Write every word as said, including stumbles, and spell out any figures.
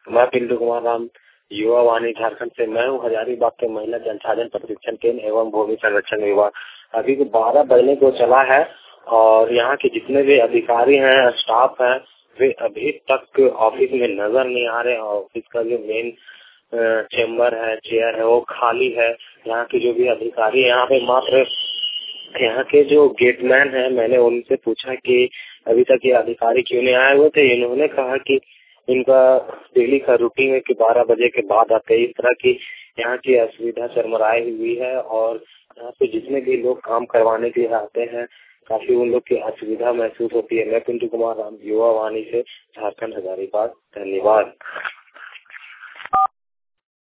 मैं पिंटू कुमार राम, युवा वाणी झारखंड से। मैं हूँ हजारीबाग के महिला जनसाधन प्रशिक्षण केंद्र एवं भूमि संरक्षण विभाग। अभी तो बारह बजने को चला है और यहाँ के जितने भी अधिकारी हैं, स्टाफ हैं, वे अभी तक ऑफिस में नजर नहीं आ रहे। ऑफिस का जो मेन चेम्बर है, चेयर है, वो खाली है। यहाँ के जो भी अधिकारी यहाँ पे मात्र यहाँ के जो गेटमैन है, मैंने उनसे पूछा कि अभी तक ये अधिकारी क्यों नहीं आए हुए थे। इन्होंने कहा कि इनका डेली का रूटीन है कि बारह बजे के बाद आते हैं। इस तरह की यहाँ की असुविधा चरमराई हुई है और यहाँ पे जितने भी लोग काम करवाने के लिए आते हैं, काफी उन लोग की असुविधा महसूस होती है। मैं पिंटू कुमार राम, युवा वाणी से, झारखंड, हजारीबाग। धन्यवाद।